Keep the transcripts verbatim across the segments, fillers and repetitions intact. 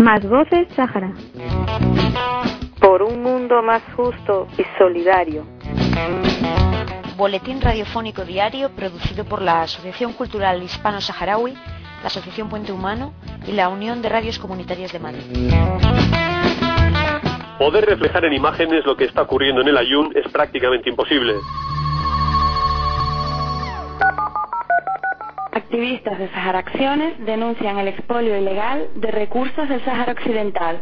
Más voces Sáhara. Por un mundo más justo y solidario. Boletín radiofónico diario producido por la Asociación Cultural Hispano-Saharaui, la Asociación Puente Humano y la Unión de Radios Comunitarias de Madrid. Poder reflejar en imágenes lo que está ocurriendo en el Aaiún es prácticamente imposible. Activistas de Sahara Acciones denuncian el expolio ilegal de recursos del Sáhara Occidental.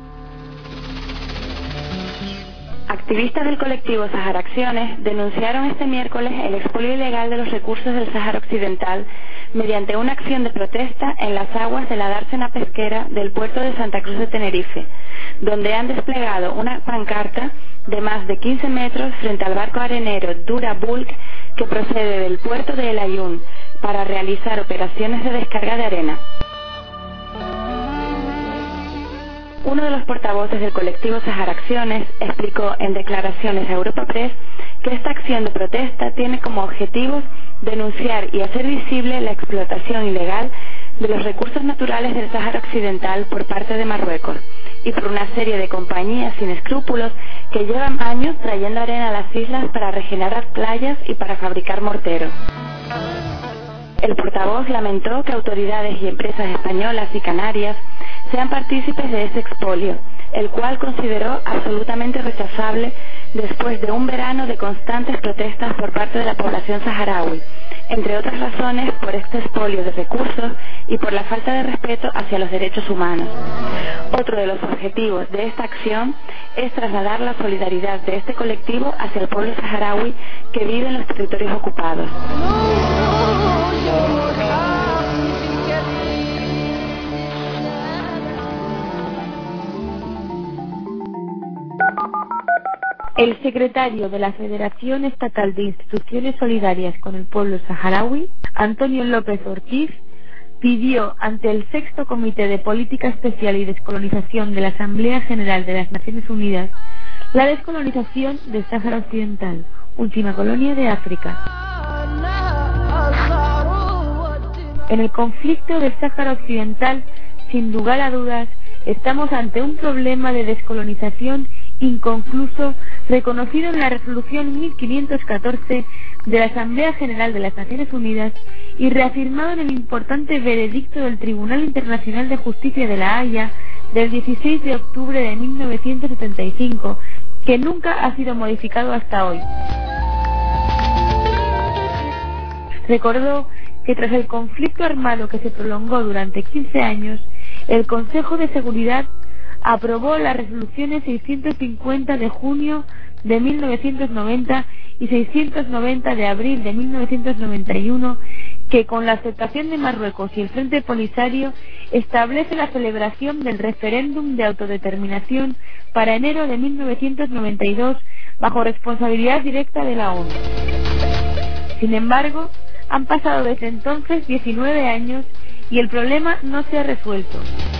Activistas del colectivo Sahara Acciones denunciaron este miércoles el expolio ilegal de los recursos del Sáhara Occidental mediante una acción de protesta en las aguas de la dársena pesquera del puerto de Santa Cruz de Tenerife, donde han desplegado una pancarta de más de quince metros frente al barco arenero Dura Bulk que procede del puerto de El Aaiún para realizar operaciones de descarga de arena. Uno de los portavoces del colectivo Sahara Acciones explicó en declaraciones a Europa Press que esta acción de protesta tiene como objetivo denunciar y hacer visible la explotación ilegal de los recursos naturales del Sáhara Occidental por parte de Marruecos y por una serie de compañías sin escrúpulos que llevan años trayendo arena a las islas para regenerar playas y para fabricar morteros. El portavoz lamentó que autoridades y empresas españolas y canarias sean partícipes de ese expolio, el cual consideró absolutamente rechazable después de un verano de constantes protestas por parte de la población saharaui, entre otras razones por este expolio de recursos y por la falta de respeto hacia los derechos humanos. Otro de los objetivos de esta acción es trasladar la solidaridad de este colectivo hacia el pueblo saharaui que vive en los territorios ocupados. El secretario de la Federación Estatal de Instituciones Solidarias con el Pueblo Saharaui, Antonio López Ortiz, pidió ante el Sexto Comité de Política Especial y Descolonización de la Asamblea General de las Naciones Unidas la descolonización del Sáhara Occidental, última colonia de África. En el conflicto del Sáhara Occidental, sin lugar a dudas, estamos ante un problema de descolonización inconcluso reconocido en la resolución mil quinientos catorce de la Asamblea General de las Naciones Unidas y reafirmado en el importante veredicto del Tribunal Internacional de Justicia de La Haya del dieciséis de octubre de mil novecientos setenta y cinco, que nunca ha sido modificado hasta hoy. Recordó que tras el conflicto armado que se prolongó durante quince años, el Consejo de Seguridad aprobó las resoluciones seiscientos cincuenta de junio de mil novecientos noventa y seiscientos noventa de abril de mil novecientos noventa y uno, que con la aceptación de Marruecos y el Frente Polisario establece la celebración del referéndum de autodeterminación para enero de mil novecientos noventa y dos bajo responsabilidad directa de la ONU. Sin embargo, han pasado desde entonces diecinueve años y el problema no se ha resuelto.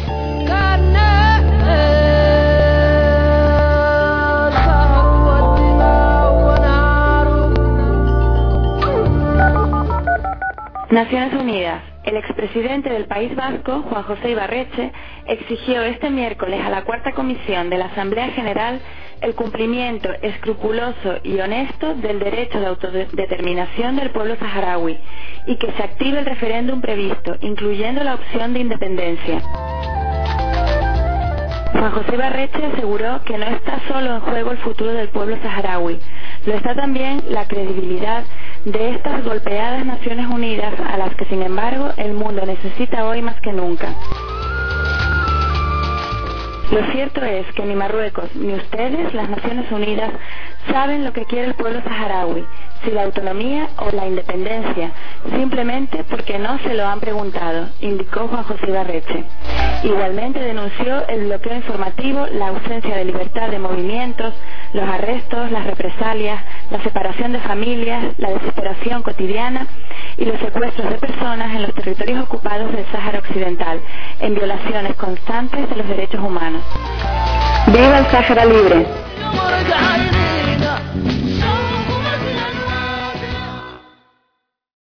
Naciones Unidas. El expresidente del País Vasco, Juan José Ibarretxe, exigió este miércoles a la Cuarta Comisión de la Asamblea General el cumplimiento escrupuloso y honesto del derecho de autodeterminación del pueblo saharaui y que se active el referéndum previsto, incluyendo la opción de independencia. Juan José Ibarretxe aseguró que no está solo en juego el futuro del pueblo saharaui, lo está también la credibilidad de estas golpeadas Naciones Unidas a las que, sin embargo, el mundo necesita hoy más que nunca. Lo cierto es que ni Marruecos ni ustedes, las Naciones Unidas, saben lo que quiere el pueblo saharaui, si la autonomía o la independencia, simplemente porque no se lo han preguntado, indicó Juan José Ibarretxe. Igualmente denunció el bloqueo informativo, la ausencia de libertad de movimientos, los arrestos, las represalias, la separación de familias, la desesperación cotidiana y los secuestros de personas en los territorios ocupados del Sáhara Occidental, en violaciones constantes de los derechos humanos. ¡Viva el Sáhara libre!